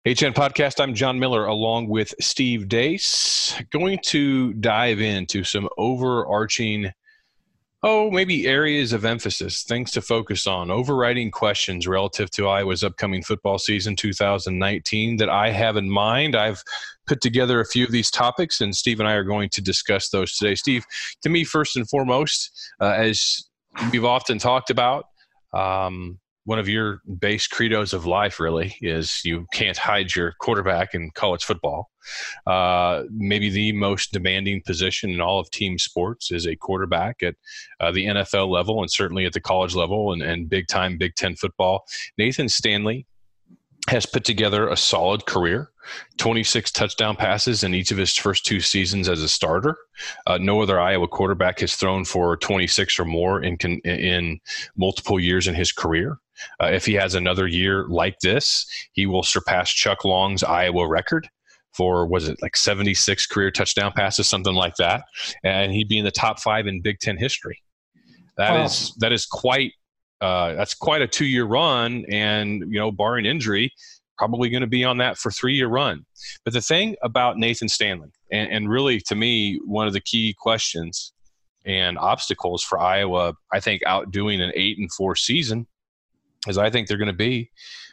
HN Podcast, I'm John Miller along with Steve Deace. Going to dive into some overarching, maybe areas of emphasis, things to focus on, overriding questions relative to Iowa's upcoming football season 2019 that I have in mind. I've put together a few of these topics, and Steve and I are going to discuss those today. Steve, to me, first and foremost, as we've often talked about, one of your base credos of life really is you can't hide your quarterback in college football. Maybe the most demanding position in all of team sports is a quarterback at the NFL level and certainly at the college level and big-time Big Ten football. Nathan Stanley has put together a solid career, 26 touchdown passes in each of his first two seasons as a starter. No other Iowa quarterback has thrown for 26 or more in multiple years in his career. If he has another year like this, he will surpass Chuck Long's Iowa record for, 76 career touchdown passes, something like that. And he'd be in the top 5 in Big Ten history. That is quite that's quite a 2-year run, and barring injury, probably going to be on that for 3-year run. But the thing about Nathan Stanley, and really to me one of the key questions and obstacles for Iowa, I think outdoing an 8-4 season, as I think they're going to be,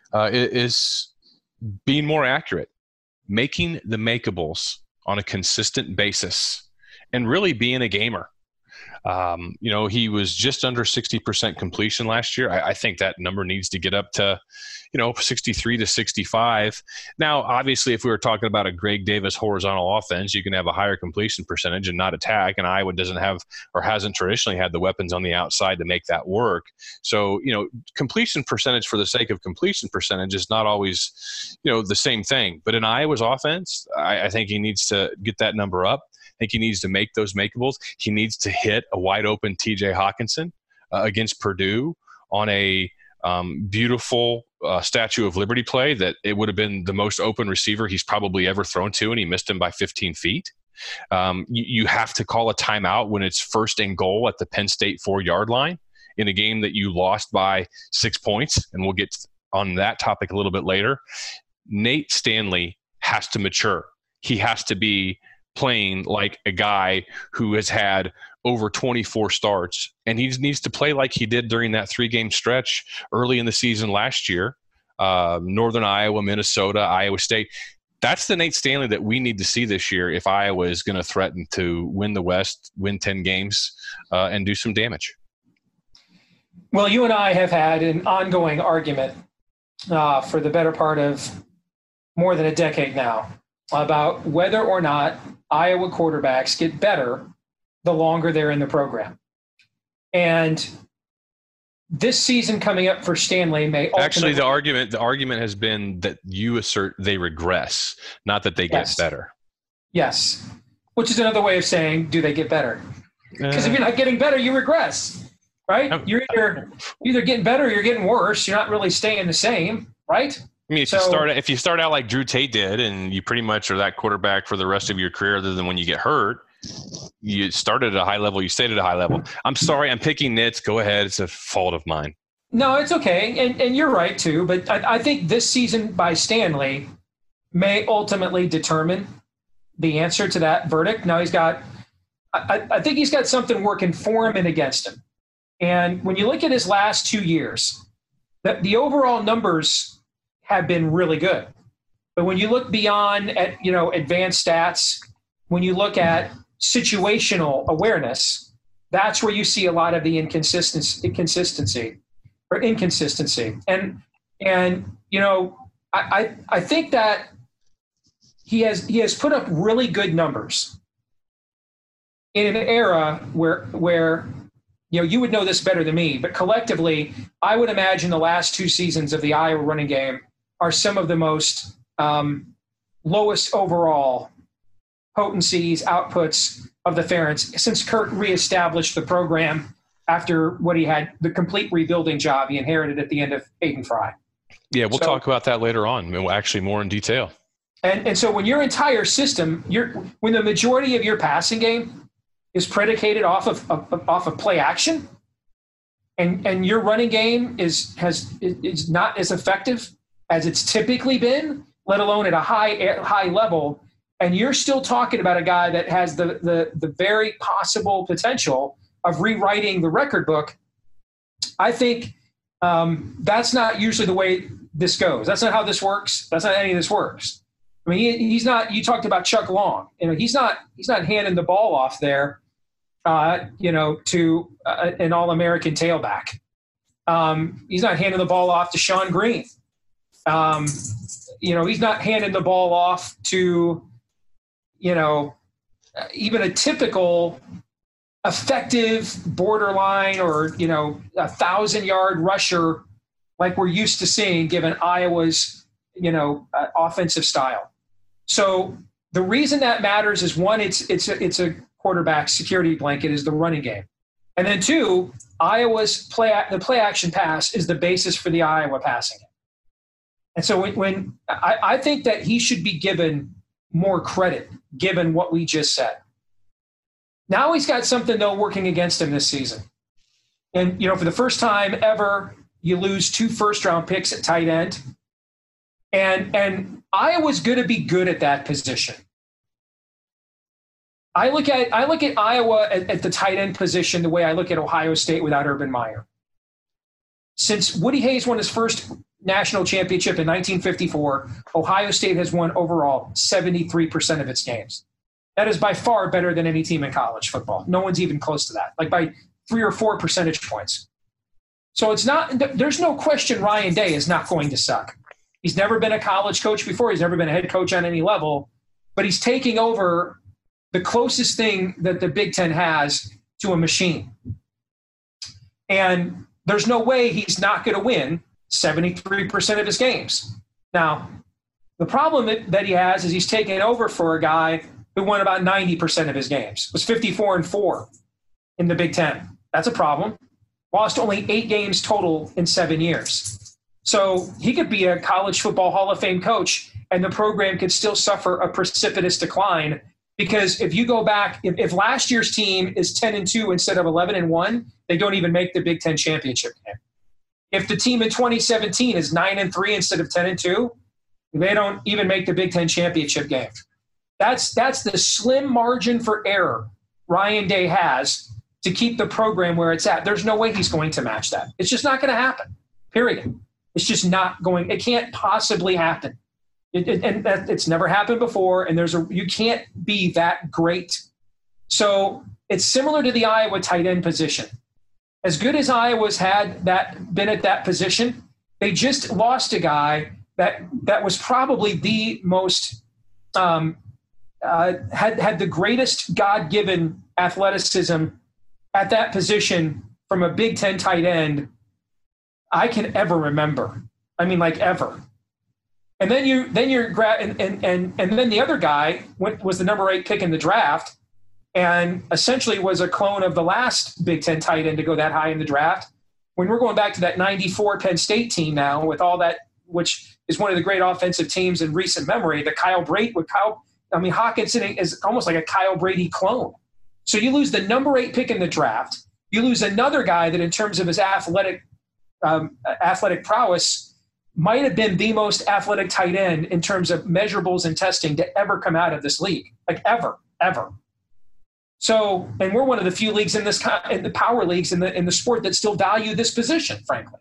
is being more accurate, making the makeables on a consistent basis, and really being a gamer. He was just under 60% completion last year. I think that number needs to get up to, 63 to 65. Now, obviously, if we were talking about a Greg Davis horizontal offense, you can have a higher completion percentage and not attack. And Iowa doesn't have or hasn't traditionally had the weapons on the outside to make that work. So, completion percentage for the sake of completion percentage is not always, the same thing. But in Iowa's offense, I think he needs to get that number up. I think he needs to make those makeables. He needs to hit a wide open TJ Hawkinson against Purdue on a beautiful Statue of Liberty play that it would have been the most open receiver he's probably ever thrown to, and he missed him by 15 feet. You have to call a timeout when it's 1st and goal at the Penn State 4-yard line in a game that you lost by 6 points, and we'll get on that topic a little bit later. Nate Stanley has to mature. He has to be playing like a guy who has had over 24 starts, and he needs to play like he did during that 3-game stretch early in the season last year. Northern Iowa, Minnesota, Iowa State. That's the Nate Stanley that we need to see this year if Iowa is going to threaten to win the West, win 10 games, and do some damage. Well, you and I have had an ongoing argument for the better part of more than a decade now about whether or not Iowa quarterbacks get better the longer they're in the program. And this season coming up for Stanley may actually the argument has been that you assert they regress, not that they get better. Yes. Which is another way of saying, do they get better? Because if you're not getting better, you regress, right? You're either getting better or you're getting worse. You're not really staying the same, right? I mean, if you start out like Drew Tate did, and you pretty much are that quarterback for the rest of your career, other than when you get hurt, you started at a high level, you stayed at a high level. I'm sorry, I'm picking nits. Go ahead. It's a fault of mine. No, it's okay. And you're right, too. But I think this season by Stanley may ultimately determine the answer to that verdict. Now I think he's got something working for him and against him. And when you look at his last 2 years, the overall numbers have been really good. But when you look beyond at, advanced stats, when you look at situational awareness, that's where you see a lot of the inconsistency. And I think that he has put up really good numbers in an era where you would know this better than me, but collectively, I would imagine the last 2 seasons of the Iowa running game are some of the most lowest overall potencies, outputs of the Ferents since Kurt reestablished the program after what he had, the complete rebuilding job he inherited at the end of Aiden Fry. Yeah, we'll talk about that later on, actually more in detail. And so when your entire system, when the majority of your passing game is predicated off of play action, and your running game is not as effective as it's typically been let alone at a high level. And you're still talking about a guy that has the very possible potential of rewriting the record book. I think that's not usually the way this goes. That's not how this works. That's not how any of this works. I mean, he's not. You talked about Chuck Long. He's not handing the ball off there, to an All-American tailback. He's not handing the ball off to Sean Green. He's not handing the ball off to, even a typical effective borderline or, 1,000-yard rusher like we're used to seeing given Iowa's, offensive style. So the reason that matters is, one, it's a quarterback security blanket is the running game. And then two, Iowa's play action pass is the basis for the Iowa passing game. And so when I think that he should be given more credit given what we just said. Now he's got something, though, working against him this season. And, for the first time ever, you lose 2 first-round picks at tight end. And Iowa's going to be good at that position. I look at Iowa at the tight end position the way I look at Ohio State without Urban Meyer. Since Woody Hayes won his first national championship in 1954, Ohio State has won overall 73% of its games. That is by far better than any team in college football. No one's even close to that, like by 3 or 4 percentage points. So there's no question Ryan Day is not going to suck. He's never been a college coach before. He's never been a head coach on any level, but he's taking over the closest thing that the Big Ten has to a machine. And there's no way he's not going to win 73% of his games. Now, the problem that he has is he's taking over for a guy who won about 90% of his games, was 54-4 in the Big Ten. That's a problem. Lost only 8 games total in 7 years. So he could be a college football Hall of Fame coach, and the program could still suffer a precipitous decline. Because if you go back, if last year's team is 10-2 instead of 11-1, they don't even make the Big Ten championship game. If the team in 2017 is 9-3 instead of 10-2, they don't even make the Big Ten championship game. That's the slim margin for error Ryan Day has to keep the program where it's at. There's no way he's going to match that. It's just not going to happen, period. It's just not going – it can't possibly happen. It's never happened before, and you can't be that great. So it's similar to the Iowa tight end position. As good as Iowa's been at that position, they just lost a guy that was probably the most had the greatest God-given athleticism at that position from a Big Ten tight end I can ever remember. I mean, like ever. And then and then the other guy was the number 8 pick in the draft, and essentially was a clone of the last Big Ten tight end to go that high in the draft. When we're going back to that '94 Penn State team now, with all that, which is one of the great offensive teams in recent memory, Hawkinson is almost like a Kyle Brady clone. So you lose the number 8 pick in the draft. You lose another guy that, in terms of his athletic prowess, might have been the most athletic tight end in terms of measurables and testing to ever come out of this league, like ever. So, and we're one of the few leagues in the power leagues in the sport that still value this position, frankly.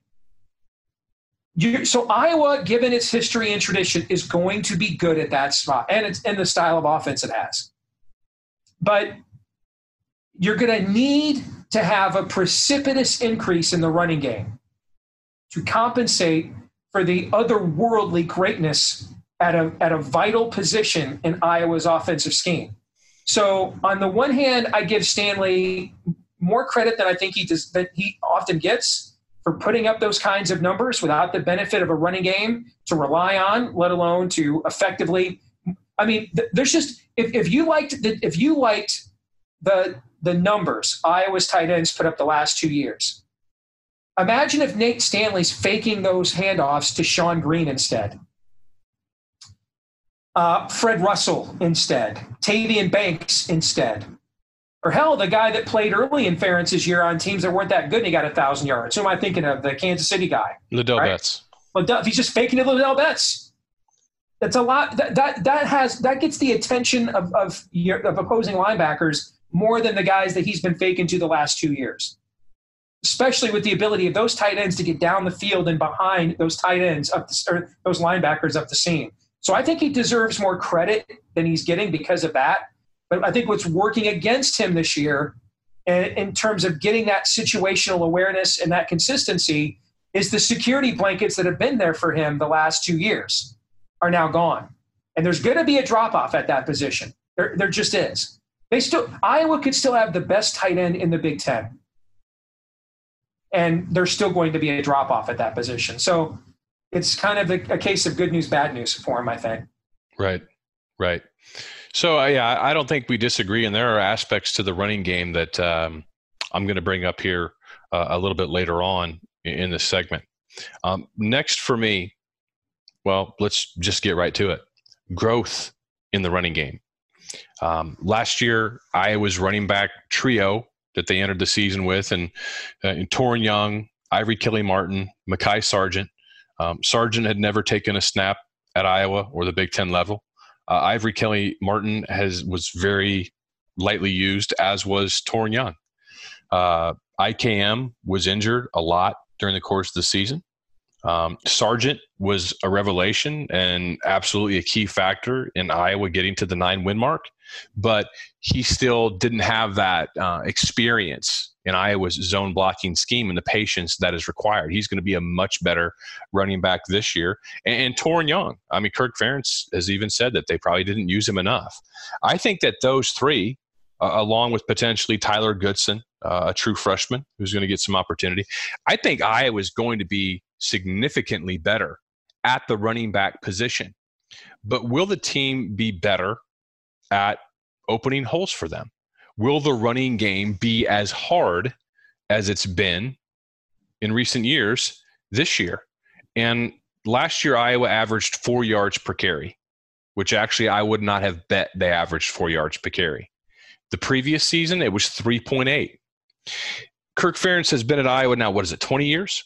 So Iowa, given its history and tradition, is going to be good at that spot, and it's in the style of offense it has. But you're going to need to have a precipitous increase in the running game to compensate for the otherworldly greatness at a vital position in Iowa's offensive scheme. So on the one hand, I give Stanley more credit than I think that he often gets for putting up those kinds of numbers without the benefit of a running game to rely on, let alone to effectively. I mean, there's just if you liked the numbers Iowa's tight ends put up the last 2 years. Imagine if Nate Stanley's faking those handoffs to Sean Green instead. Fred Russell instead. Tavian Banks instead. Or hell, the guy that played early in Ferentz's year on teams that weren't that good and he got 1,000 yards. Who am I thinking of? The Kansas City guy. Liddell Betts. He's just faking to Liddell Betts. That's a lot. That gets the attention of opposing linebackers more than the guys that he's been faking to the last 2 years. Especially with the ability of those tight ends to get down the field and behind those tight ends or those linebackers up the seam. So I think he deserves more credit than he's getting because of that. But I think what's working against him this year, in terms of getting that situational awareness and that consistency, is the security blankets that have been there for him the last 2 years are now gone. And there's going to be a drop-off at that position. There just is. Iowa could still have the best tight end in the Big Ten. And there's still going to be a drop-off at that position. So it's kind of a case of good news, bad news for him, I think. Right. So, I don't think we disagree. And there are aspects to the running game that I'm going to bring up here a little bit later on in this segment. Next for me, well, let's just get right to it. Growth in the running game. Last year, Iowa's running back trio that they entered the season with, and Torin Young, Ivory Kelly-Martin, Mekhi Sargent. Sargent had never taken a snap at Iowa or the Big Ten level. Ivory Kelly-Martin was very lightly used, as was Torin Young. IKM was injured a lot during the course of the season. Sargent was a revelation and absolutely a key factor in Iowa getting to the 9-win mark, but he still didn't have that experience in Iowa's zone blocking scheme and the patience that is required. He's going to be a much better running back this year. And Torin Young, I mean, Kirk Ferentz has even said that they probably didn't use him enough. I think that those three, along with potentially Tyler Goodson, a true freshman who's going to get some opportunity, I think Iowa is going to be significantly better at the running back position. But will the team be better at opening holes for them? Will the running game be as hard as it's been in recent years this year? And last year, Iowa averaged 4 yards per carry, which actually I would not have bet they averaged 4 yards per carry. The previous season, it was 3.8. Kirk Ferentz has been at Iowa now, 20 years?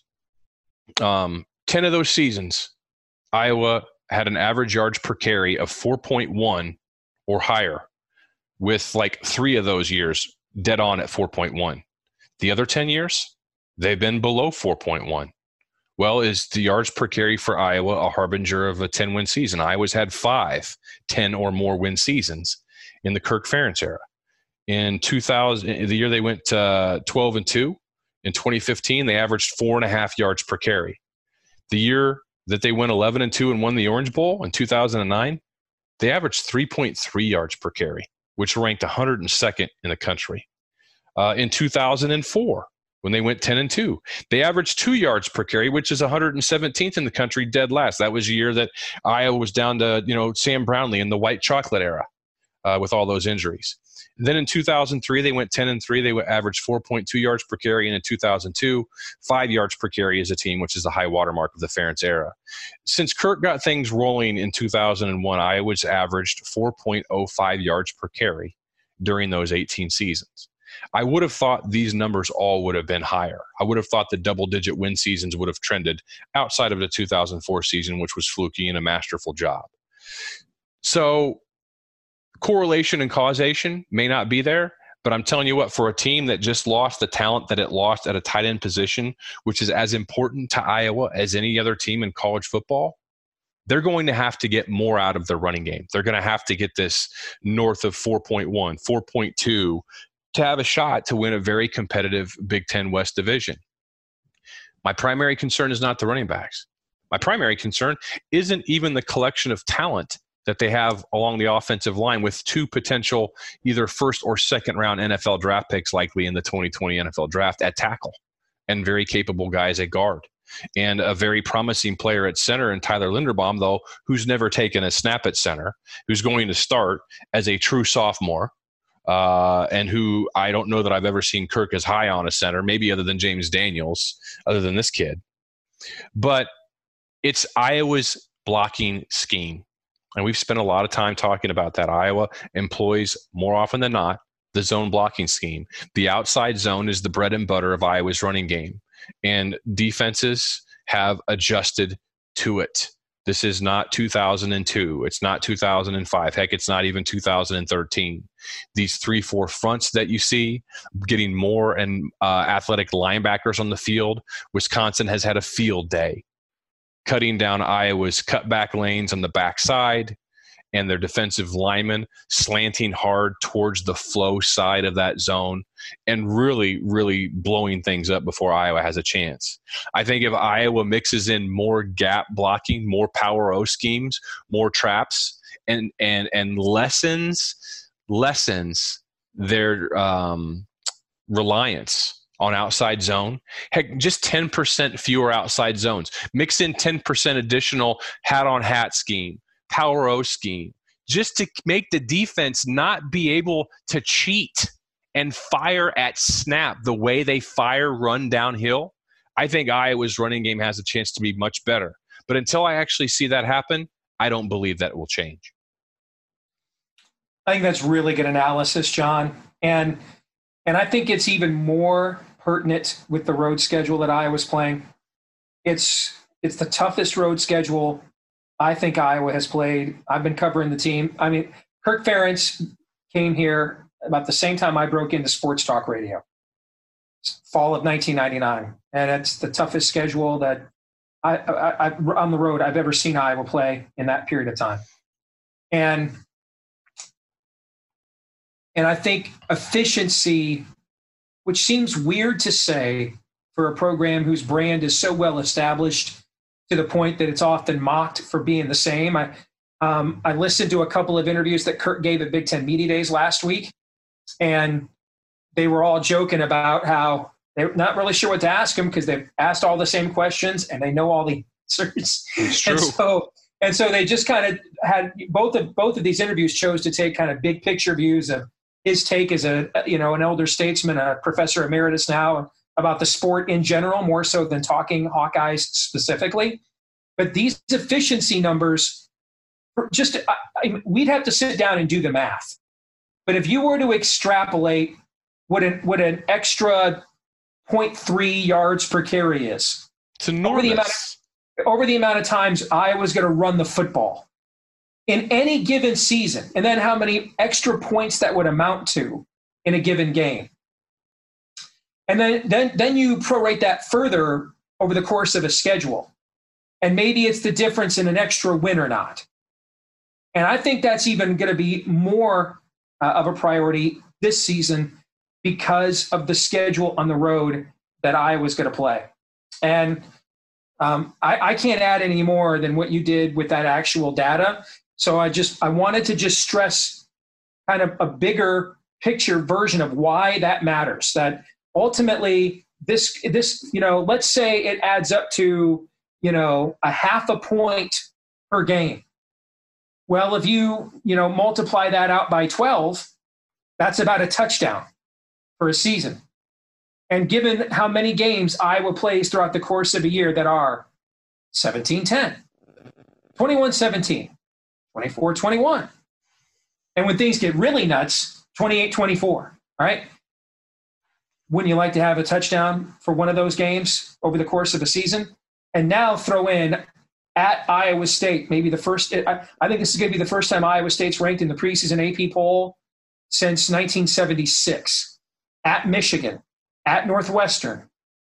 10 of those seasons, Iowa had an average yards per carry of 4.1 or higher, with like 3 of those years dead on at 4.1. The other 10 years, they've been below 4.1. Well, is the yards per carry for Iowa a harbinger of a 10-win season? Iowa's had 5 10 or more win seasons in the Kirk Ferentz era. In 2000, the year they went 12-2, in 2015, they averaged 4.5 yards per carry. The year that they went 11-2 and won the Orange Bowl in 2009, they averaged 3.3 yards per carry, which ranked 102nd in the country. In 2004, when they went 10-2, they averaged 2 yards per carry, which is 117th in the country, dead last. That was a year that Iowa was down to Sam Brownlee in the white chocolate era with all those injuries. Then in 2003, they went 10-3. They averaged 4.2 yards per carry. And in 2002, 5 yards per carry as a team, which is the high watermark of the Ferentz era. Since Kirk got things rolling in 2001, Iowa's averaged 4.05 yards per carry during those 18 seasons. I would have thought these numbers all would have been higher. I would have thought the double-digit win seasons would have trended outside of the 2004 season, which was fluky and a masterful job. So correlation and causation may not be there, but I'm telling you what, for a team that just lost the talent that it lost at a tight end position, which is as important to Iowa as any other team in college football, they're going to have to get more out of their running game. They're going to have to get this north of 4.1, 4.2 to have a shot to win a very competitive Big Ten West division. My primary concern is not the running backs. My primary concern isn't even the collection of talent that they have along the offensive line, with 2 potential either first or second round NFL draft picks likely in the 2020 NFL draft at tackle, and very capable guys at guard, and a very promising player at center in Tyler Linderbaum, though, who's never taken a snap at center, who's going to start as a true sophomore, and who I don't know that I've ever seen Kirk as high on a center, maybe other than James Daniels, other than this kid. But it's Iowa's blocking scheme. And we've spent a lot of time talking about that. Iowa employs, more often than not, the zone blocking scheme. The outside zone is the bread and butter of Iowa's running game. And defenses have adjusted to it. This is not 2002. It's not 2005. Heck, it's not even 2013. These 3-4 fronts that you see, getting more and athletic linebackers on the field. Wisconsin has had a field day, cutting down Iowa's cutback lanes on the backside, and their defensive linemen slanting hard towards the flow side of that zone and really, really blowing things up before Iowa has a chance. I think if Iowa mixes in more gap blocking, more power O schemes, more traps, and lessens their reliance on outside zone. Heck, just 10% fewer outside zones. Mix in 10% additional hat-on-hat scheme, power O scheme, just to make the defense not be able to cheat and fire at snap the way they run downhill. I think Iowa's running game has a chance to be much better. But until I actually see that happen, I don't believe that will change. I think that's really good analysis, John. And I think it's even more pertinent with the road schedule that Iowa's playing. It's the toughest road schedule I think Iowa has played. I've been covering the team. I mean, Kirk Ferentz came here about the same time I broke into sports talk radio, fall of 1999. And it's the toughest schedule that I on the road I've ever seen Iowa play in that period of time. And I think efficiency, which seems weird to say for a program whose brand is so well established to the point that it's often mocked for being the same. I listened to a couple of interviews that Kirk gave at Big Ten Media Days last week, and they were all joking about how they're not really sure what to ask him because they've asked all the same questions and they know all the answers. It's true. And so they just kind of had both of these interviews chose to take kind of big picture views of his take as an elder statesman, a professor emeritus now, about the sport in general, more so than talking Hawkeyes specifically. But these efficiency numbers, we'd have to sit down and do the math. But if you were to extrapolate what an extra 0.3 yards per carry is, it's enormous. Over the amount of times Iowa's going to run the football in any given season, and then how many extra points that would amount to in a given game. And then you prorate that further over the course of a schedule. And maybe it's the difference in an extra win or not. And I think that's even going to be more of a priority this season because of the schedule on the road that Iowa's going to play. And I can't add any more than what you did with that actual data. So I wanted to just stress kind of a bigger picture version of why that matters. That ultimately this let's say it adds up to a half a point per game. Well, if you multiply that out by 12, that's about a touchdown for a season. And given how many games Iowa plays throughout the course of a year that are 17-10, 21-17, 24-21, and when things get really nuts, 28-24, all right? Wouldn't you like to have a touchdown for one of those games over the course of a season? And now throw in at Iowa State, maybe the first – I think this is going to be the first time Iowa State's ranked in the preseason AP poll since 1976. At Michigan, at Northwestern.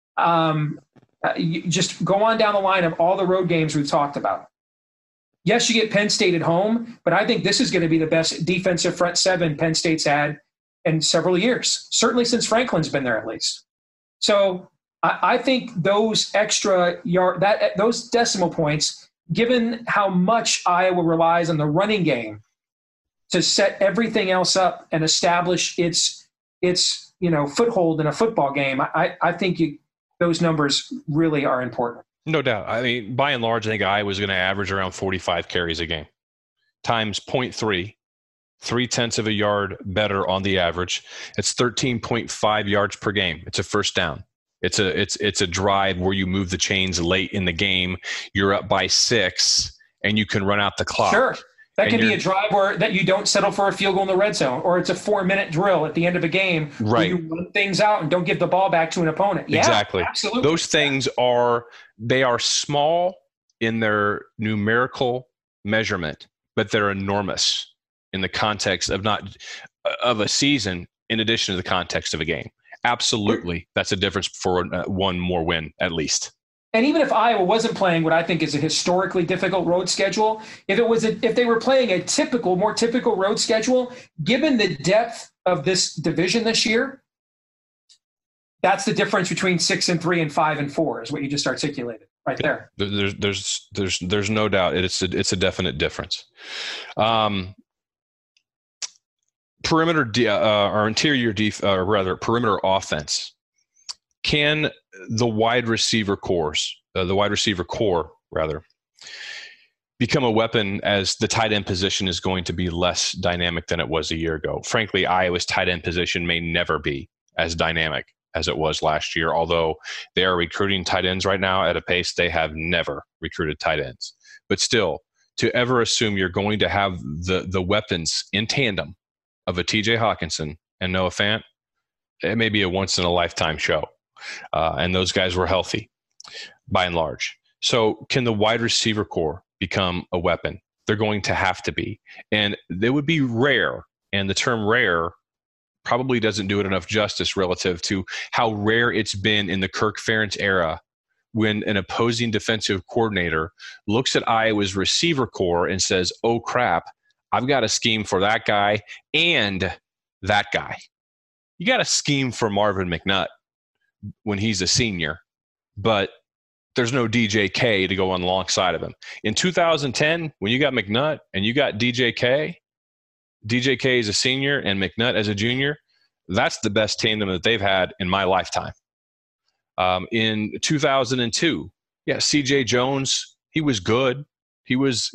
You just go on down the line of all the road games we've talked about. Yes, you get Penn State at home, but I think this is going to be the best defensive front seven Penn State's had in several years, certainly since Franklin's been there at least. So I think those extra those decimal points, given how much Iowa relies on the running game to set everything else up and establish its foothold in a football game, I think those numbers really are important. No doubt. I mean, by and large, I think Iowa's going to average around 45 carries a game times 0.3. 0.3 of a yard better on the average. It's 13.5 yards per game. It's a first down. It's a drive where you move the chains late in the game. You're up by 6 and you can run out the clock. Sure. That can be a drive that you don't settle for a field goal in the red zone, or it's a 4-minute drill at the end of a game where you run things out and don't give the ball back to an opponent. Yeah, exactly. Absolutely. Those things are small in their numerical measurement, but they're enormous in the context of not of a season, in addition to the context of a game. Absolutely, that's a difference for one more win at least. And even if Iowa wasn't playing what I think is a historically difficult road schedule, if they were playing a more typical road schedule, given the depth of this division this year, that's the difference between 6-3 and 5-4 is what you just articulated right there. There's no doubt it's a definite difference. Perimeter offense. Can the wide receiver core become a weapon as the tight end position is going to be less dynamic than it was a year ago? Frankly, Iowa's tight end position may never be as dynamic as it was last year, although they are recruiting tight ends right now at a pace they have never recruited tight ends. But still, to ever assume you're going to have the weapons in tandem of a TJ Hawkinson and Noah Fant, it may be a once-in-a-lifetime show. And those guys were healthy by and large. So can the wide receiver core become a weapon? They're going to have to be. And they would be rare, and the term rare probably doesn't do it enough justice relative to how rare it's been in the Kirk Ferentz era when an opposing defensive coordinator looks at Iowa's receiver core and says, oh, crap, I've got a scheme for that guy and that guy. You got a scheme for Marvin McNutt when he's a senior, but there's no DJK to go on alongside of him. In 2010, when you got McNutt and you got DJK is a senior and McNutt as a junior, that's the best tandem that they've had in my lifetime. In 2002, CJ Jones, he was good. He was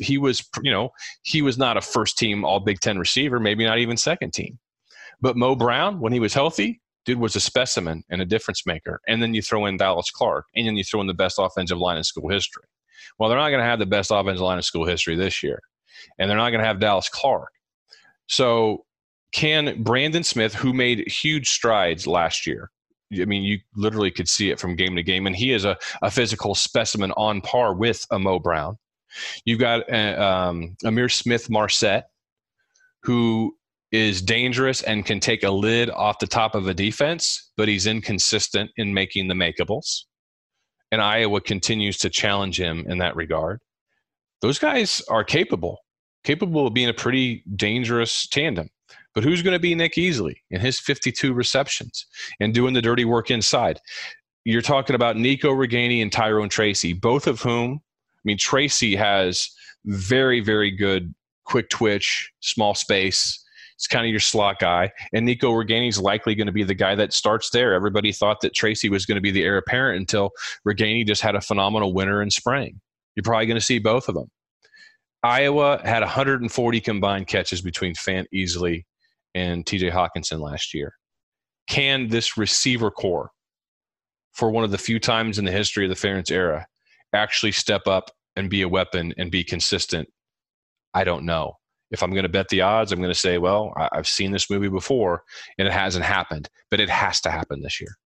not a first team all Big Ten receiver, maybe not even second team. But Mo Brown, when he was healthy, dude was a specimen and a difference maker. And then you throw in Dallas Clark, and then you throw in the best offensive line in school history. Well, they're not going to have the best offensive line in school history this year, and they're not going to have Dallas Clark. So can Brandon Smith, who made huge strides last year, I mean, you literally could see it from game to game, and he is a physical specimen on par with a Mo Brown. You've got Amir Smith-Marset, who is dangerous and can take a lid off the top of a defense, but he's inconsistent in making the makeables. And Iowa continues to challenge him in that regard. Those guys are capable of being a pretty dangerous tandem. But who's going to be Nick Easley in his 52 receptions and doing the dirty work inside? You're talking about Nico Reganey and Tyrone Tracy, both of whom, I mean, Tracy has very, very good quick twitch, small space. It's kind of your slot guy. And Nico Reganey is likely going to be the guy that starts there. Everybody thought that Tracy was going to be the heir apparent until Reganey just had a phenomenal winter in spring. You're probably going to see both of them. Iowa had 140 combined catches between Fant, Easley, and TJ Hawkinson last year. Can this receiver core, for one of the few times in the history of the Ferentz era, actually step up and be a weapon and be consistent? I don't know. If I'm going to bet the odds, I'm going to say, well, I've seen this movie before, and it hasn't happened. But it has to happen this year.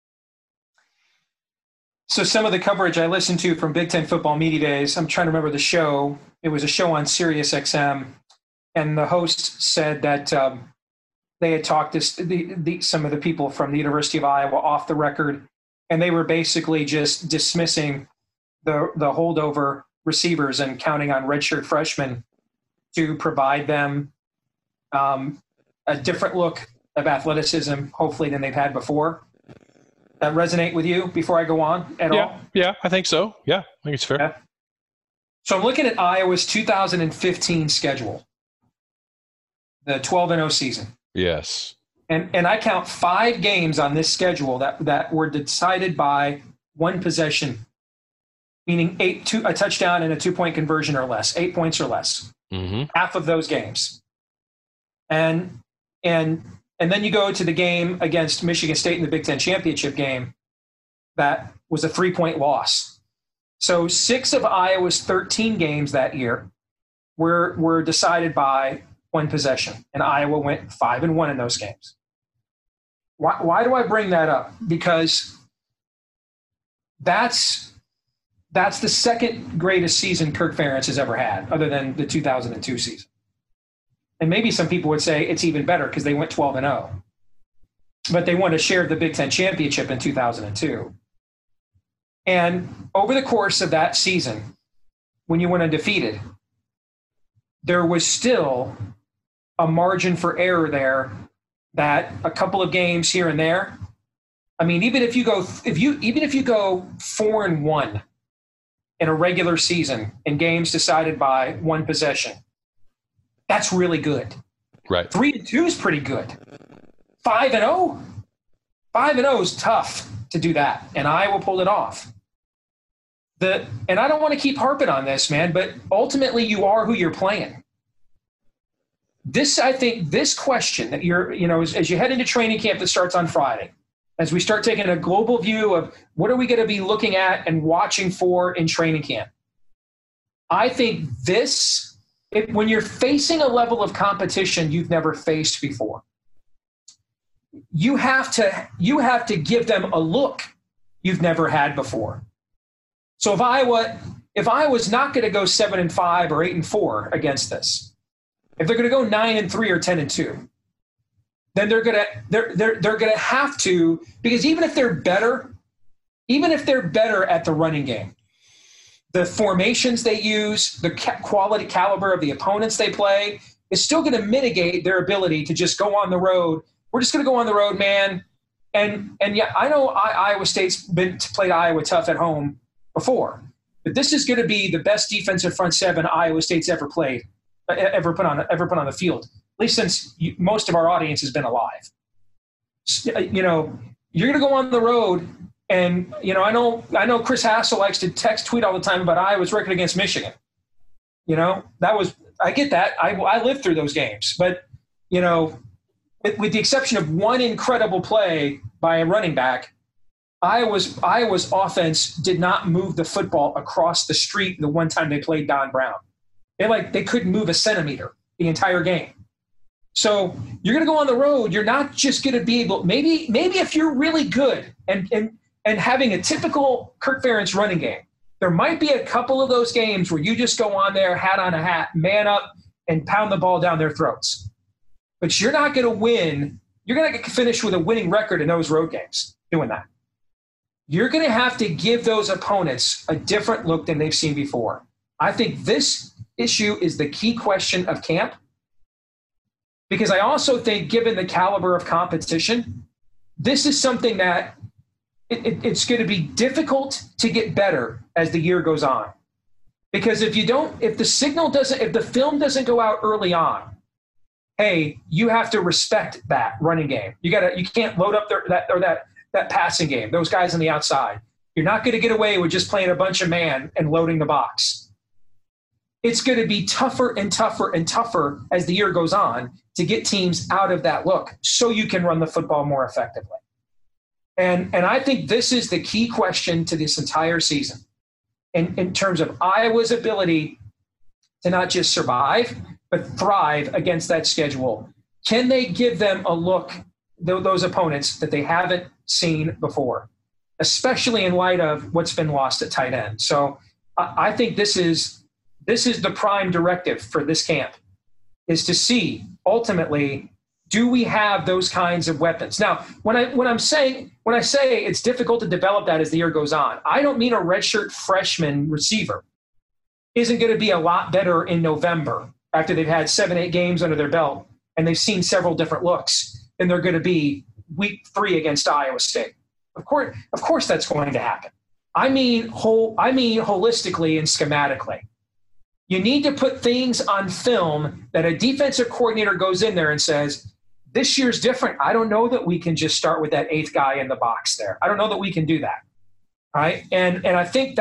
So some of the coverage I listened to from Big Ten Football Media Days, I'm trying to remember the show. It was a show on Sirius XM, and the host said that they had talked to some of the people from the University of Iowa off the record, and they were basically just dismissing the holdover receivers and counting on redshirt freshmen to provide them a different look of athleticism, hopefully, than they've had before. That resonate with you before I go on at all? Yeah, I think so. Yeah, I think it's fair. Yeah. So I'm looking at Iowa's 2015 schedule, the 12-0 season. Yes. And I count 5 games on this schedule that were decided by one possession, meaning a touchdown and a 2-point conversion or less, 8 points or less. Mm-hmm. Half of those games. And then you go to the game against Michigan State in the Big Ten championship game. That was a 3-point loss. So 6 of Iowa's 13 games that year were decided by one possession, and Iowa went 5-1 in those games. Why do I bring that up? Because that's That's the second greatest season Kirk Ferentz has ever had, other than the 2002 season. And maybe some people would say it's even better because they went 12-0. But they won a share of the Big Ten championship in 2002. And over the course of that season, when you went undefeated, there was still a margin for error there that a couple of games here and there. I mean, even if you go 4-1 in a regular season in games decided by one possession, that's really good. Right. 3-2 is pretty good. 5-0 is tough to do that, and Iowa pulled it off. And I don't want to keep harping on this, man, but ultimately you are who you're playing. I think this question that as you head into training camp that starts on Friday, as we start taking a global view of what are we going to be looking at and watching for in training camp, I think when you're facing a level of competition you've never faced before, you have to give them a look you've never had before. So if Iowa's not going to go 7-5 or 8-4 against this, if they're going to go 9-3 or 10-2, then they're going to have to, because even if they're better at the running game, the formations they use, the quality caliber of the opponents they play is still going to mitigate their ability to just go on the road. We're just going to go on the road, man. And yeah, I know Iowa State's played Iowa tough at home before, but this is going to be the best defensive front seven Iowa State's ever played, ever put on the field, at least since most of our audience has been alive. You're going to go on the road, and I know Chris Hassel likes to tweet all the time about Iowa's record against Michigan. I get that. I lived through those games, but with the exception of one incredible play by a running back, Iowa's offense did not move the football across the street the one time they played Don Brown. They couldn't move a centimeter the entire game. So you're going to go on the road. You're not just going to be able – maybe if you're really good and having a typical Kirk Ferentz running game, there might be a couple of those games where you just go on there, hat on a hat, man up, and pound the ball down their throats. But you're not going to win. You're going to finish with a winning record in those road games doing that. You're going to have to give those opponents a different look than they've seen before. I think this issue is the key question of camp, because I also think, given the caliber of competition, this is something that it's going to be difficult to get better as the year goes on. Because if the film doesn't go out early on, hey, you have to respect that running game. You can't load up that passing game, those guys on the outside. You're not going to get away with just playing a bunch of man and loading the box. It's going to be tougher and tougher and tougher as the year goes on to get teams out of that look so you can run the football more effectively. And I think this is the key question to this entire season in terms of Iowa's ability to not just survive, but thrive against that schedule. Can they give them a look, those opponents, that they haven't seen before, especially in light of what's been lost at tight end? So I think this is the prime directive for this camp, is to see ultimately, do we have those kinds of weapons? Now, when I say it's difficult to develop that as the year goes on, I don't mean a redshirt freshman receiver isn't going to be a lot better in November after they've had 7-8 games under their belt and they've seen several different looks than they're going to be week 3 against Iowa State. Of course that's going to happen. I mean holistically and schematically. You need to put things on film that a defensive coordinator goes in there and says, this year's different. I don't know that we can just start with that 8th guy in the box there. I don't know that we can do that. Right? And I think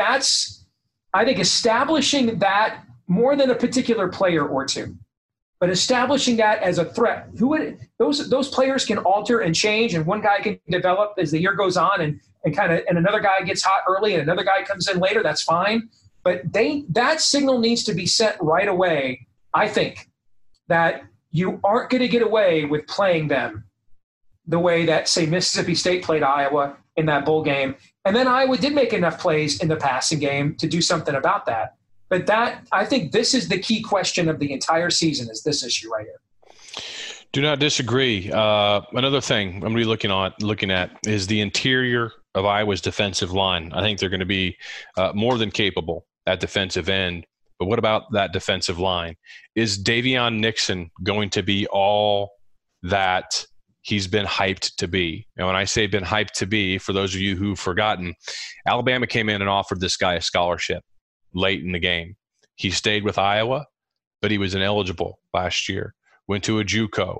establishing that more than a particular player or two, but establishing that as a threat. Those players can alter and change, and one guy can develop as the year goes on, and another guy gets hot early and another guy comes in later. That's fine. But that signal needs to be sent right away, I think, that you aren't going to get away with playing them the way that, say, Mississippi State played Iowa in that bowl game, And then Iowa did make enough plays in the passing game to do something about that. But I think this is the key question of the entire season, is this issue right here. Do not disagree. Another thing I'm going to be looking at is the interior of Iowa's defensive line. I think they're going to be more than capable at defensive end. But what about that defensive line? Is Davion Nixon going to be all that he's been hyped to be? And when I say been hyped to be, for those of you who've forgotten, Alabama came in and offered this guy a scholarship late in the game. He stayed with Iowa, but he was ineligible last year. Went to a JUCO,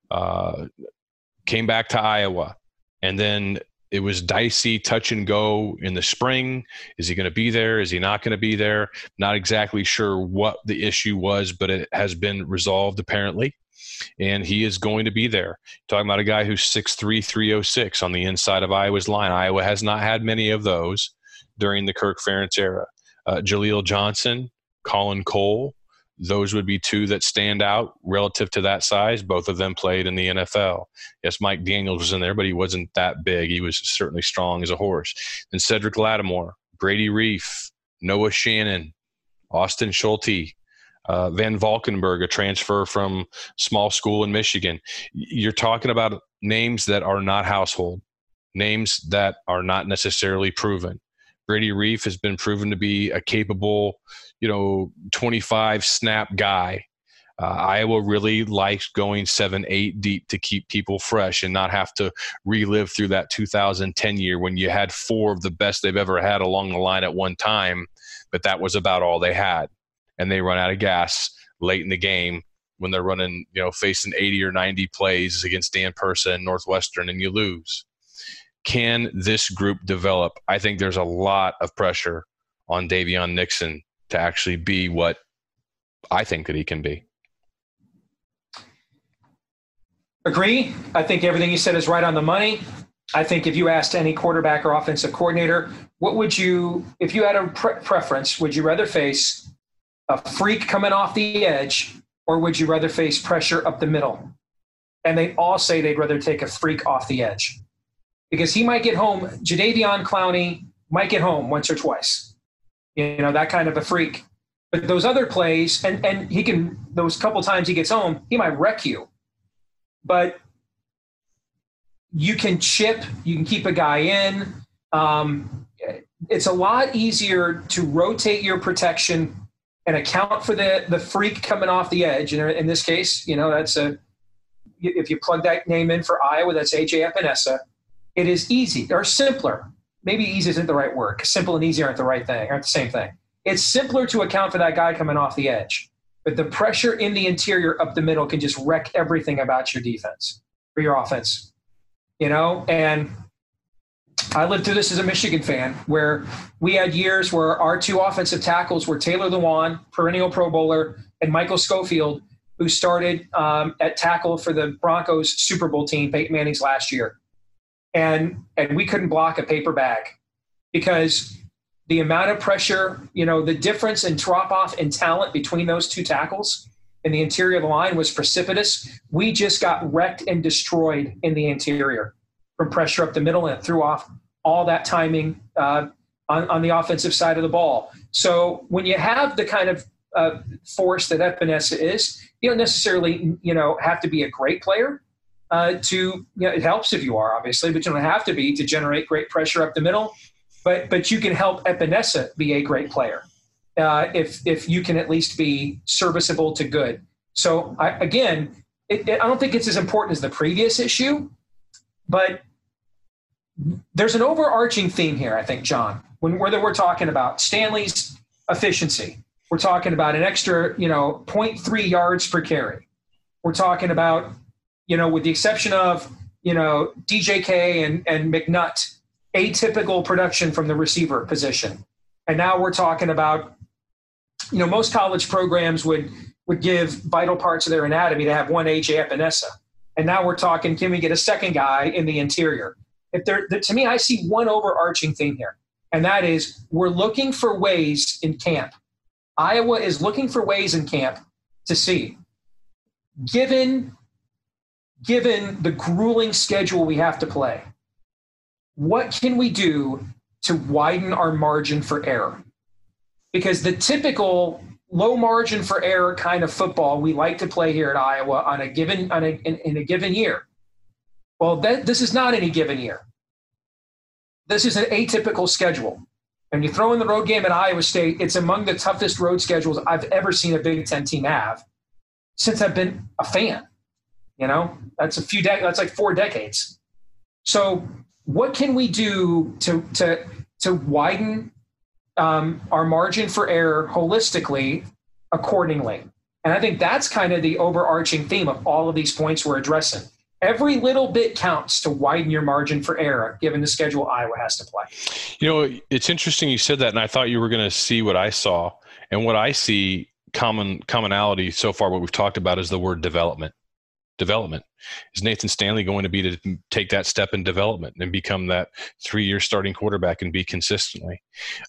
came back to Iowa, and then it was dicey, touch and go in the spring. Is he going to be there? Is he not going to be there? Not exactly sure what the issue was, but it has been resolved apparently, and he is going to be there. Talking about a guy who's 6'3", 306 on the inside of Iowa's line. Iowa has not had many of those during the Kirk Ferentz era. Jaleel Johnson, Colin Cole, those would be two that stand out relative to that size. Both of them played in the NFL. Yes, Mike Daniels was in there, but he wasn't that big. He was certainly strong as a horse. And Cedric Lattimore, Brady Reef, Noah Shannon, Austin Schulte, Van Valkenburg, a transfer from small school in Michigan. You're talking about names that are not household, names that are not necessarily proven. Brady Reef has been proven to be a capable, 25 snap guy. Iowa really likes going 7-8 deep to keep people fresh and not have to relive through that 2010 year when you had four of the best they've ever had along the line at one time, but that was about all they had. And they run out of gas late in the game when they're running, facing 80 or 90 plays against Dan Persa and Northwestern, and you lose. Can this group develop? I think there's a lot of pressure on Davion Nixon to actually be what I think that he can be. Agree. I think everything you said is right on the money. I think if you asked any quarterback or offensive coordinator, what would you, if you had a preference, would you rather face a freak coming off the edge, or would you rather face pressure up the middle? And they all say they'd rather take a freak off the edge, because he might get home. Jadeveon Clowney might get home once or twice, that kind of a freak. But those other plays, and he can, those couple times he gets home, he might wreck you. But you can chip, you can keep a guy in. It's a lot easier to rotate your protection and account for the freak coming off the edge. And in this case, that's if you plug that name in for Iowa, that's A.J. Epinesa. It is easy, or simpler. Maybe easy isn't the right word, because simple and easy aren't the same thing. It's simpler to account for that guy coming off the edge. But the pressure in the interior up the middle can just wreck everything about your defense or your offense. And I lived through this as a Michigan fan, where we had years where our two offensive tackles were Taylor Lewan, perennial Pro Bowler, and Michael Schofield, who started at tackle for the Broncos Super Bowl team, Peyton Manning's last year. And we couldn't block a paper bag, because the amount of pressure, the difference in drop-off in talent between those two tackles in the interior of the line was precipitous. We just got wrecked and destroyed in the interior from pressure up the middle, and it threw off all that timing on the offensive side of the ball. So when you have the kind of force that Epinesa is, you don't necessarily, have to be a great player it helps if you are, obviously, but you don't have to be to generate great pressure up the middle. But you can help Epinesa be a great player if you can at least be serviceable to good. So, I don't think it's as important as the previous issue, but there's an overarching theme here, I think, John, whether we're talking about Stanley's efficiency, we're talking about an extra, 0.3 yards per carry. We're talking about, with the exception of, DJK and McNutt, atypical production from the receiver position. And now we're talking about, most college programs would give vital parts of their anatomy to have one A.J. Epinesa. And now we're talking, can we get a second guy in the interior? To me, I see one overarching theme here, and that is we're looking for ways in camp. Iowa is looking for ways in camp to see, given the grueling schedule we have to play, what can we do to widen our margin for error. Because the typical low margin for error kind of football we like to play here at Iowa in a given year. Well, this is not any given year. This is an atypical schedule. And you throw in the road game at Iowa State, it's among the toughest road schedules I've ever seen a Big Ten team have since I've been a fan. You know, that's that's like 4 decades. So what can we do to widen our margin for error holistically accordingly? And I think that's kind of the overarching theme of all of these points we're addressing. Every little bit counts to widen your margin for error, given the schedule Iowa has to play. You know, it's interesting you said that, and I thought you were going to see what I saw. And what I see, commonality so far, what we've talked about is the word development. Development. Is Nathan Stanley going to be to take that step in development and become that 3-year starting quarterback and be consistently?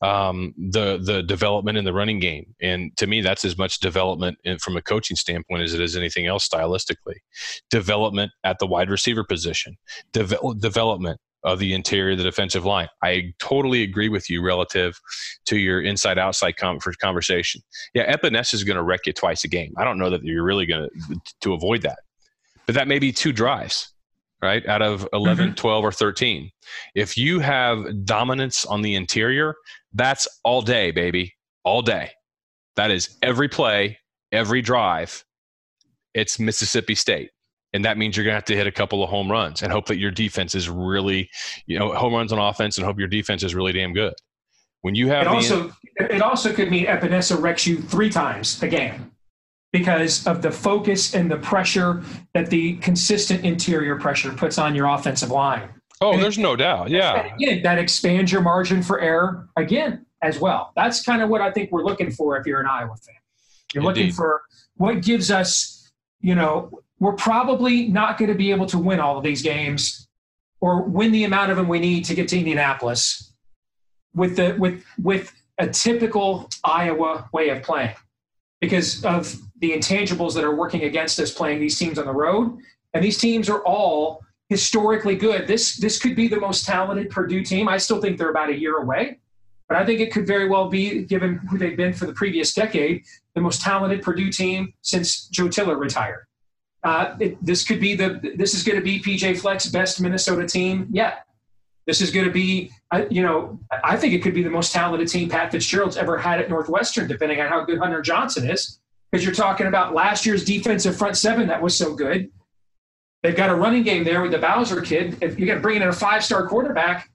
The development in the running game. And to me, that's as much development from a coaching standpoint as it is anything else stylistically. Development at the wide receiver position. Development of the interior of the defensive line. I totally agree with you relative to your inside-outside conversation. Yeah, Epinesa is going to wreck you twice a game. I don't know that you're really going to avoid that. But that may be 2 drives, right, out of 11, 12, or 13. If you have dominance on the interior, that's all day, baby, all day. That is every play, every drive. It's Mississippi State. And that means you're going to have to hit a couple of home runs and hope that your defense is really, home runs on offense, and hope your defense is really damn good. When you have it also could mean Epinesa wrecks you 3 times a game, because of the focus and the pressure that the consistent interior pressure puts on your offensive line. Oh, there's no doubt. Yeah. And again, that expands your margin for error again as well. That's kind of what I think we're looking for if you're an Iowa fan. You're looking for what gives us, we're probably not going to be able to win all of these games or win the amount of them we need to get to Indianapolis with a typical Iowa way of playing, because of the intangibles that are working against us playing these teams on the road. And these teams are all historically good. This could be the most talented Purdue team. I still think they're about a year away, but I think it could very well be, given who they've been for the previous decade, the most talented Purdue team since Joe Tiller retired. This is going to be PJ Fleck's best Minnesota team yet. This is going to be, I think it could be the most talented team Pat Fitzgerald's ever had at Northwestern, depending on how good Hunter Johnson is. Because you're talking about last year's defensive front 7 that was so good. They've got a running game there with the Bowser kid. If you got to bring in a 5-star quarterback,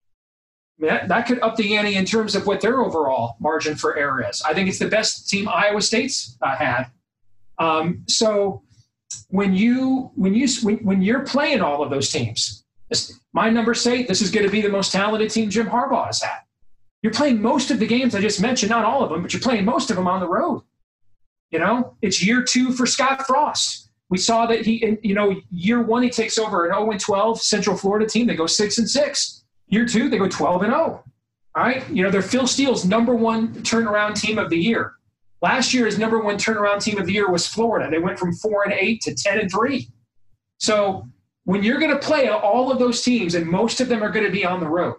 that could up the ante in terms of what their overall margin for error is. I think it's the best team Iowa State's had. So when you're playing all of those teams, my numbers say this is going to be the most talented team Jim Harbaugh has had. You're playing most of the games I just mentioned, not all of them, but you're playing most of them on the road. It's year 2 for Scott Frost. We saw that year 1 he takes over an 0-12 Central Florida team. They go 6-6. Year 2 they go 12-0. All right, they're Phil Steele's number 1 turnaround team of the year. Last year, his number 1 turnaround team of the year was Florida. They went from 4-8 to 10-3. So when you're going to play all of those teams, and most of them are going to be on the road,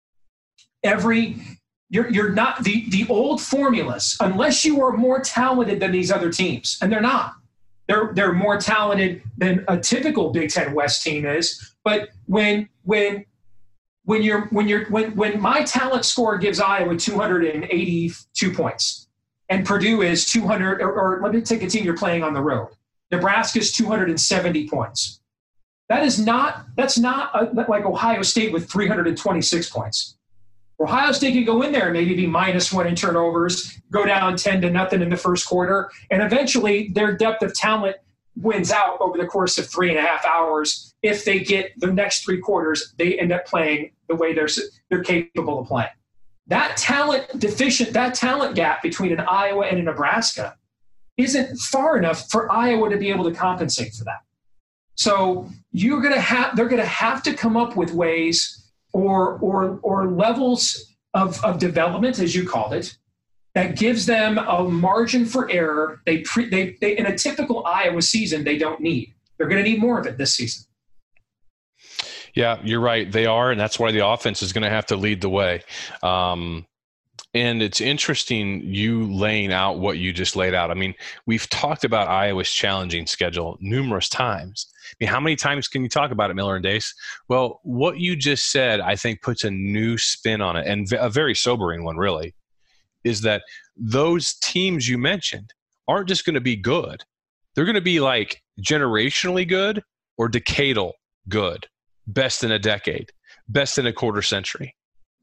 you're not the old formulas, unless you are more talented than these other teams, and they're not. They're more talented than a typical Big Ten West team is. But when my talent score gives Iowa 282 points, and Purdue is 200, or let me take a team you're playing on the road, Nebraska's 270 points. That's not like Ohio State with 326 points. Ohio State can go in there and maybe be -1 in turnovers, go down 10-0 in the first quarter, and eventually their depth of talent wins out over the course of 3.5 hours. If they get the next 3 quarters, they end up playing the way they're capable of playing. That talent gap between an Iowa and a Nebraska isn't far enough for Iowa to be able to compensate for that. So they're going to have to come up with ways or levels of development, as you called it, that gives them a margin for error. They in a typical Iowa season they don't need. They're going to need more of it this season. Yeah, you're right. They are, and that's why the offense is going to have to lead the way. And it's interesting you laying out what you just laid out. I mean, we've talked about Iowa's challenging schedule numerous times. I mean, how many times can you talk about it, Miller and Dace? Well, what you just said, I think, puts a new spin on it, and a very sobering one, really, is that those teams you mentioned aren't just going to be good. They're going to be like generationally good or decadal good, best in a decade, best in a quarter century.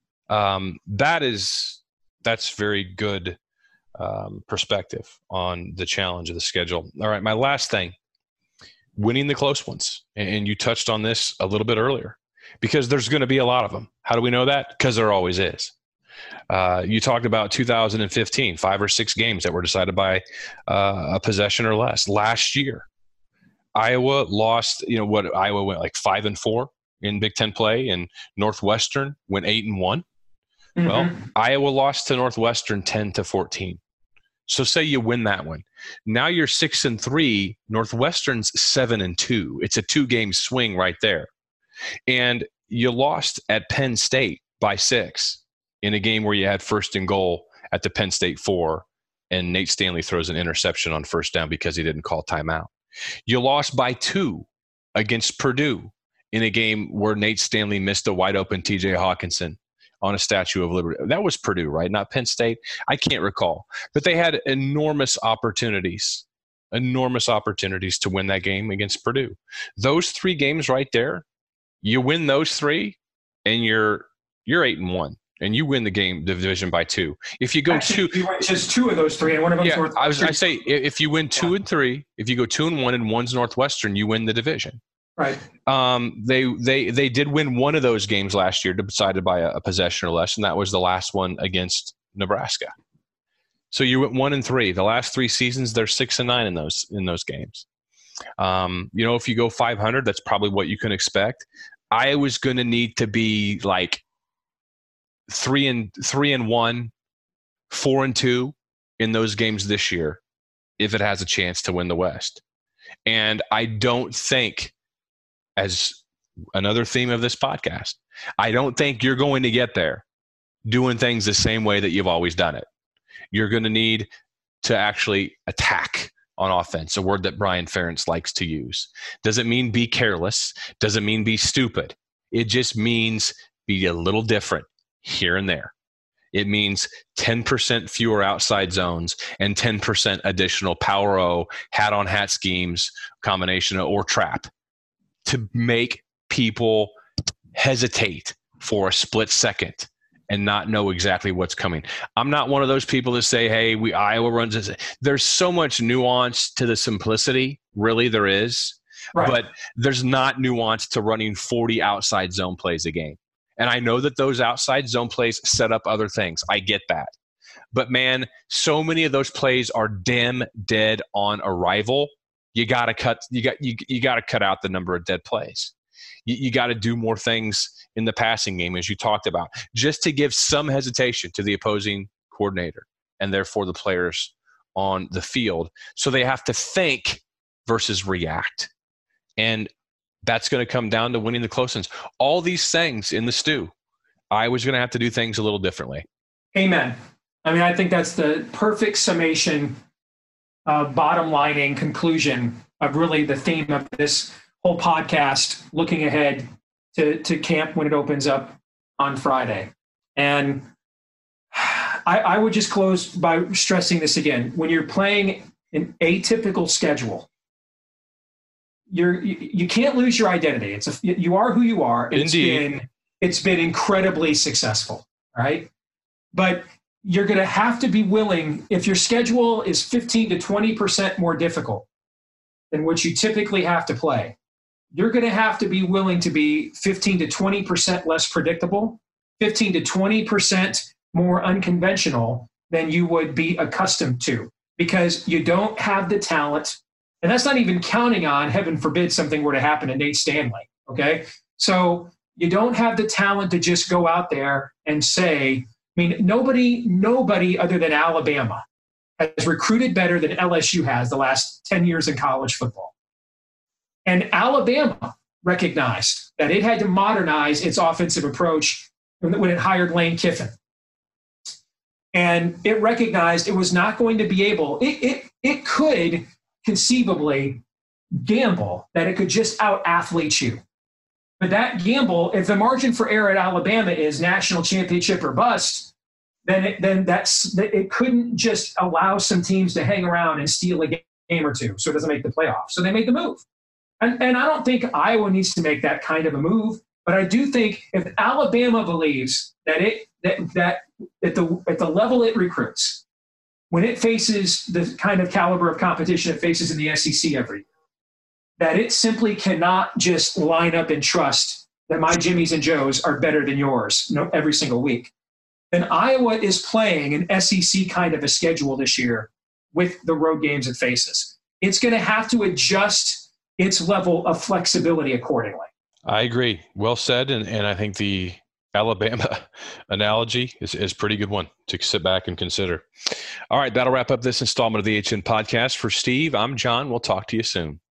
That's very good perspective on the challenge of the schedule. All right, my last thing, winning the close ones. And you touched on this a little bit earlier, because there's going to be a lot of them. How do we know that? Because there always is. You talked about 2015, 5 or 6 games that were decided by a possession or less. Last year, Iowa lost, Iowa went like 5-4 in Big Ten play, and Northwestern went 8-1. Mm-hmm. Well, Iowa lost to Northwestern 10-14. So say you win that one. Now you're 6-3. Northwestern's 7-2. It's a 2-game swing right there. And you lost at Penn State by 6 in a game where you had first and goal at the Penn State 4, and Nate Stanley throws an interception on first down because he didn't call timeout. You lost by 2 against Purdue in a game where Nate Stanley missed a wide open TJ Hawkinson on a Statue of Liberty. That was Purdue, right? Not Penn State. I can't recall. But they had enormous opportunities to win that game against Purdue. Those 3 games right there, you win those 3, and you're 8-1, and you win the division by 2. If you go Actually, you win just 2 of those 3, and one of them's Northwestern. I say if you win 2 and 3, if you go 2-1 and one's Northwestern, you win the division. Right. They did win one of those games last year, decided by a possession or less, and that was the last one against Nebraska. So you went 1-3. The last 3 seasons, they're 6-9 in those games. If you go 500, that's probably what you can expect. Iowa's going to need to be like 3-1, 4-2 in those games this year if it has a chance to win the West. And I don't think, as another theme of this podcast, I don't think you're going to get there doing things the same way that you've always done it. You're going to need to actually attack on offense, a word that Brian Ferentz likes to use. Doesn't mean be careless. Doesn't mean be stupid. It just means be a little different here and there. It means 10% fewer outside zones and 10% additional power O, hat-on-hat schemes, combination or trap, to make people hesitate for a split second and not know exactly what's coming. I'm not one of those people that say, hey, Iowa runs this. There's so much nuance to the simplicity. Really, there is. Right. But there's not nuance to running 40 outside zone plays a game. And I know that those outside zone plays set up other things. I get that. But, man, so many of those plays are dead on arrival. You got to cut. You got to cut out the number of dead plays. You got to do more things in the passing game, as you talked about, just to give some hesitation to the opposing coordinator and therefore the players on the field. So they have to think versus react. And that's going to come down to winning the close ones. All these things in the stew, I was going to have to do things a little differently. Amen. I mean, I think that's the perfect summation, bottom lining conclusion of really the theme of this whole podcast, looking ahead to camp when it opens up on Friday. And I would just close by stressing this again. When you're playing an atypical schedule, you can't lose your identity. You are who you are. Indeed. It's been incredibly successful, right? But you're going to have to be willing, if your schedule is 15 to 20% more difficult than what you typically have to play, you're going to have to be willing to be 15 to 20% less predictable, 15 to 20% more unconventional than you would be accustomed to, because you don't have the talent. And that's not even counting on, heaven forbid, something were to happen to Nate Stanley, okay? So you don't have the talent to just go out there and say, I mean, nobody other than Alabama has recruited better than LSU has the last 10 years in college football. And Alabama recognized that it had to modernize its offensive approach when it hired Lane Kiffin. And it recognized it was not going to be able, it could conceivably gamble that it could just out-athlete you. But that gamble, if the margin for error at Alabama is national championship or bust, then it couldn't just allow some teams to hang around and steal a game or two so it doesn't make the playoffs. So they made the move. And I don't think Iowa needs to make that kind of a move, but I do think if Alabama believes that at the level it recruits, when it faces the kind of caliber of competition it faces in the SEC every year, that it simply cannot just line up and trust that my Jimmies and Joes are better than yours every single week. And Iowa is playing an SEC kind of a schedule this year with the road games it faces. It's going to have to adjust its level of flexibility accordingly. I agree. Well said. And I think the Alabama analogy is a pretty good one to sit back and consider. All right, that'll wrap up this installment of the HN Podcast. For Steve, I'm John. We'll talk to you soon.